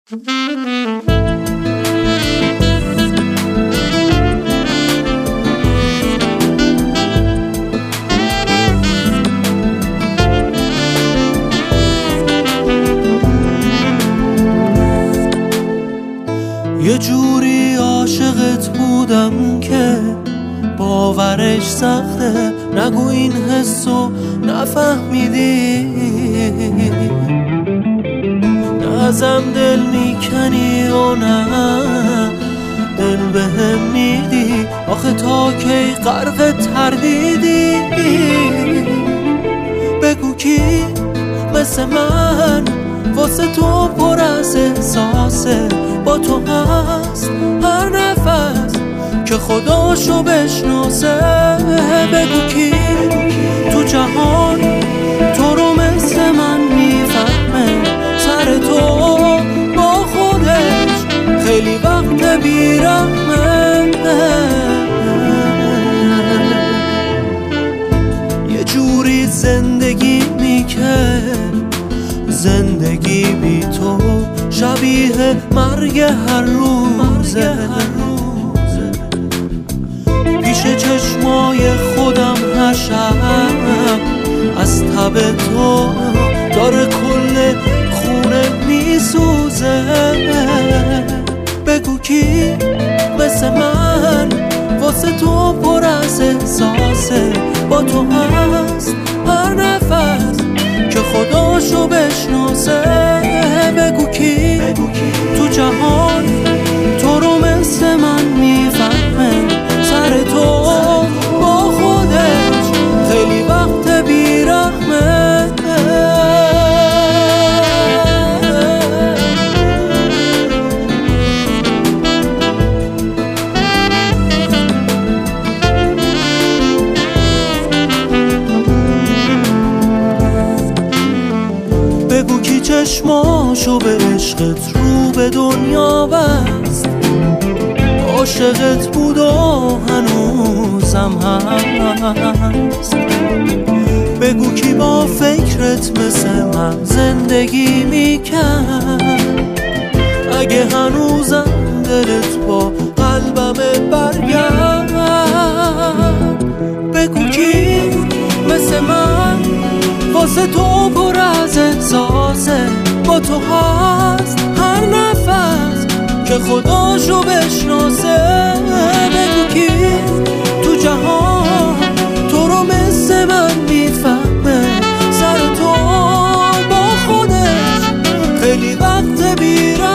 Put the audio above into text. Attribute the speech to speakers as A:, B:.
A: یه جوری عاشقت بودم که باورش سخته، نگو این حسو نفهمیدی، نه ازم دل میکنی و نه دل بهم میدی، آخه تا کی غرق تردیدی؟ بگو کی مثل من واسه تو پر از احساسه، با تو هست هر نفس که خداشو بشناسه. بگو کی تو جهان تو رو مثل من میفهمه، سر تو با خودش خیلی وقت بیرحمه. یه جوری زندگی میکرد، زندگی بی تو شبیه مرگ هر روزه. پیش چشمای خودم هر شب از تب تو داره کل خونه میسوزه. بگو کی مثل من واسه تو پر از احساسه، با تو هست هر نفس که خداشو بشناسه. بگو کی تو جهان تو رو مثل من میفهمه، سر تو با خودش خیلی وقت بیرحمه. بگو کی چشماشو به عشقت رو به دنیا بست، عاشقت بود و هنوزم هست. بگو کی با فکرت مثل من زندگی میکرد، اگه هنوزم دلت با قلبم برگرد. بگو کی مثل من واسه تو پر از احساسه، با تو هست هر نفس که خداشو بشناسه. بگو کی تو جهان تو رو مثل من میفهمه، سر تو با خودش خیلی وقت بیرحمه.